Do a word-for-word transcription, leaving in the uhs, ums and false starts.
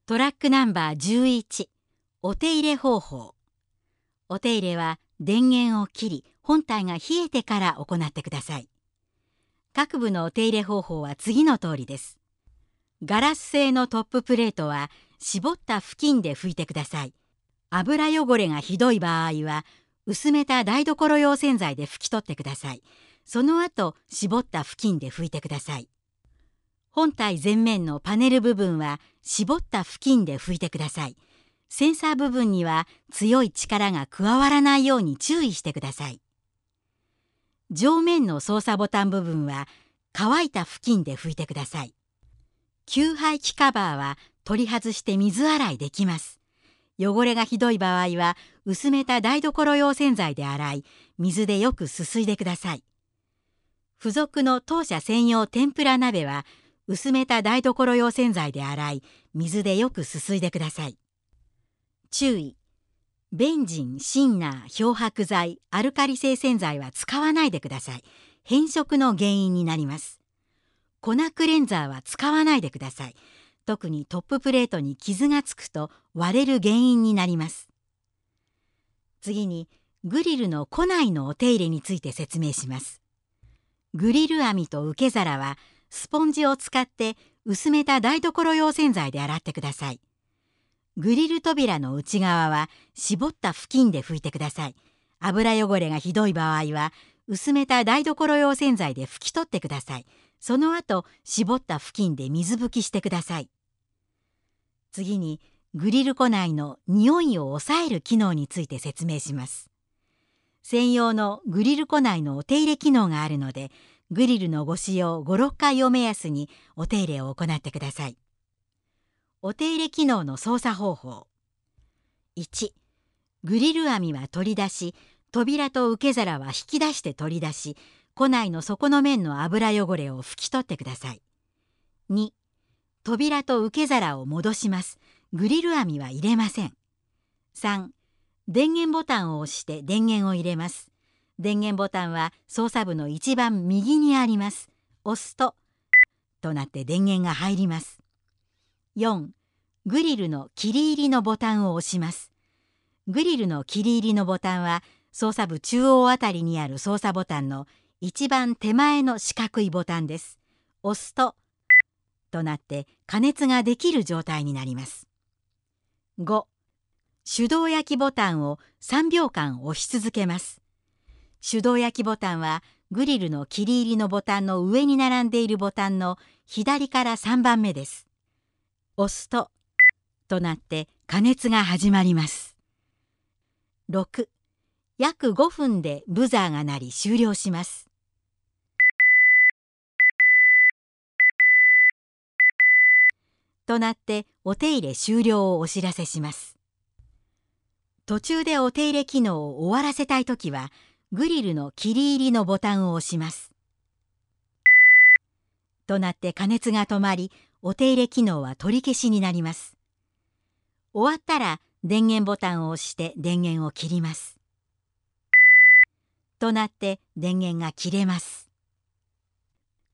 トラックナンバーじゅういち、お手入れ方法。お手入れは電源を切り、本体が冷えてから行ってください。各部のお手入れ方法は次の通りです。ガラス製のトッププレートは絞った布巾で拭いてください。油汚れがひどい場合は薄めた台所用洗剤で拭き取ってください。その後絞った布巾で拭いてください。本体前面のパネル部分は絞った布巾で拭いてください。センサー部分には強い力が加わらないように注意してください。上面の操作ボタン部分は乾いた布巾で拭いてください。給排気カバーは取り外して水洗いできます。汚れがひどい場合は薄めた台所用洗剤で洗い、水でよくすすいでください。付属の当社専用天ぷら鍋は薄めた台所用洗剤で洗い、水でよくすすいでください。注意。ベンジン、シンナー、漂白剤、アルカリ性洗剤は使わないでください。変色の原因になります。粉クレンザーは使わないでください。特にトッププレートに傷がつくと割れる原因になります。次に、グリルの庫内のお手入れについて説明します。グリル網と受け皿はスポンジを使って薄めた台所用洗剤で洗ってください。グリル扉の内側は絞った布巾で拭いてください。油汚れがひどい場合は薄めた台所用洗剤で拭き取ってください。その後絞った布巾で水拭きしてください。次にグリル庫内の匂いを抑える機能について説明します。専用のグリル庫内のお手入れ機能があるので、グリルのご使用ご、ろっかいを目安にお手入れを行ってください。お手入れ機能の操作方法。いち、グリル網は取り出し、扉と受け皿は引き出して取り出し、庫内の底の面の油汚れを拭き取ってください。に、扉と受け皿を戻します。グリル網は入れません。さん、電源ボタンを押して電源を入れます。電源ボタンは操作部の一番右にあります。押すと、となって電源が入ります。よん、グリルの切り入りのボタンを押します。グリルの切り入りのボタンは操作部中央あたりにある操作ボタンの一番手前の四角いボタンです。押すと、となって加熱ができる状態になります。ご、手動焼きボタンをさんびょうかん押し続けます。手動焼きボタンはグリルの切り入りのボタンの上に並んでいるボタンの左からさんばんめです。押すと、となって加熱が始まります。ろく、約ごふんでブザーが鳴り終了します。となってお手入れ終了をお知らせします。途中でお手入れ機能を終わらせたいときは、グリルの切り入りのボタンを押します。となって加熱が止まり、お手入れ機能は取り消しになります。終わったら電源ボタンを押して電源を切ります。となって電源が切れます。